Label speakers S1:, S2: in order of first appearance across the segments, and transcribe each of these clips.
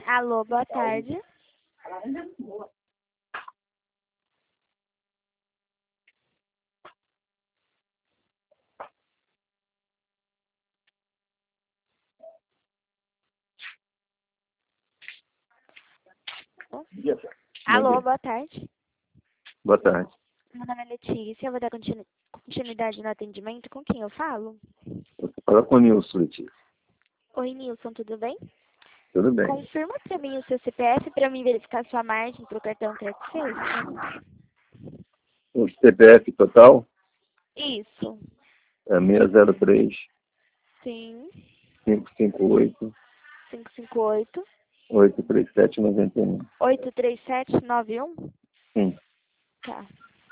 S1: Alô, boa tarde. Alô, boa tarde.
S2: Boa tarde.
S1: Meu nome é Letícia, eu vou dar continuidade no atendimento. Com quem eu falo?
S2: Fala com o Nilson, Letícia.
S1: Oi, Nilson, tudo bem?
S2: Tudo bem.
S1: Confirma para mim o seu CPF para mim verificar sua margem para o cartão Crédito Sexta.
S2: O CPF total
S1: Isso.
S2: é 603
S1: Sim.
S2: 558
S1: 558
S2: 83791.
S1: 83791?
S2: Sim.
S1: Tá.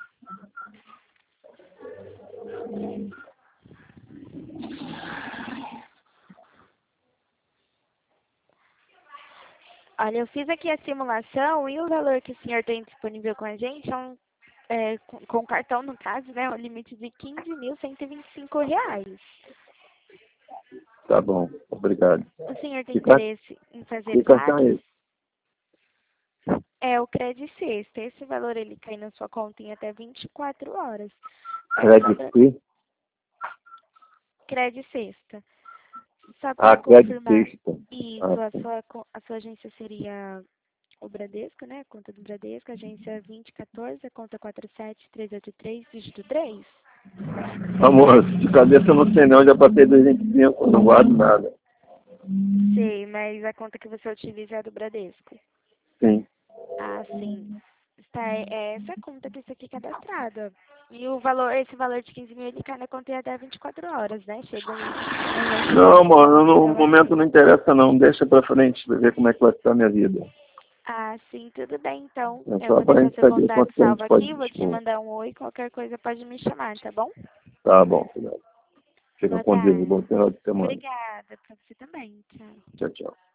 S1: Olha, eu fiz aqui a simulação e o valor que o senhor tem disponível com a gente com cartão, no caso, né, o limite de R$ 15.125.
S2: Tá bom. Obrigado.
S1: O senhor tem
S2: Que
S1: interesse em fazer
S2: cartão é
S1: saques?
S2: esse?
S1: É o Credit Sexta. Esse valor ele cai na sua conta em até 24 horas.
S2: Credit
S1: Credit Sexta. Só para
S2: Credit
S1: confirmar,
S2: Sexta.
S1: isso, a sua agência seria o Bradesco, né? A conta do Bradesco, agência 2014, a conta 47383, dígito 3.
S2: Amor, de cabeça eu não sei não, já passei 205, eu não guardo nada.
S1: Sei, mas a conta que você utiliza é a do Bradesco.
S2: Sim.
S1: Ah, sim. É essa conta que está aqui cadastrada. E o valor, esse valor de 15 mil, ele cai na conta em até 24 horas, né? Chega
S2: Não, amor, no momento não interessa não, deixa pra frente, pra ver como é que vai ficar a minha vida.
S1: Ah, sim, tudo bem, então.
S2: É
S1: Eu
S2: só
S1: vou
S2: pra
S1: deixar
S2: gente
S1: seu
S2: saber
S1: contato
S2: quanto que a
S1: salvo
S2: gente pode
S1: aqui, vou te
S2: dispor.
S1: mandar um oi, qualquer coisa pode me chamar, tá bom?
S2: Tá bom, cuidado. Fica
S1: Boa
S2: com Deus,
S1: tarde.
S2: bom final de semana.
S1: Obrigada, pra você também. Tchau.
S2: Tchau, tchau.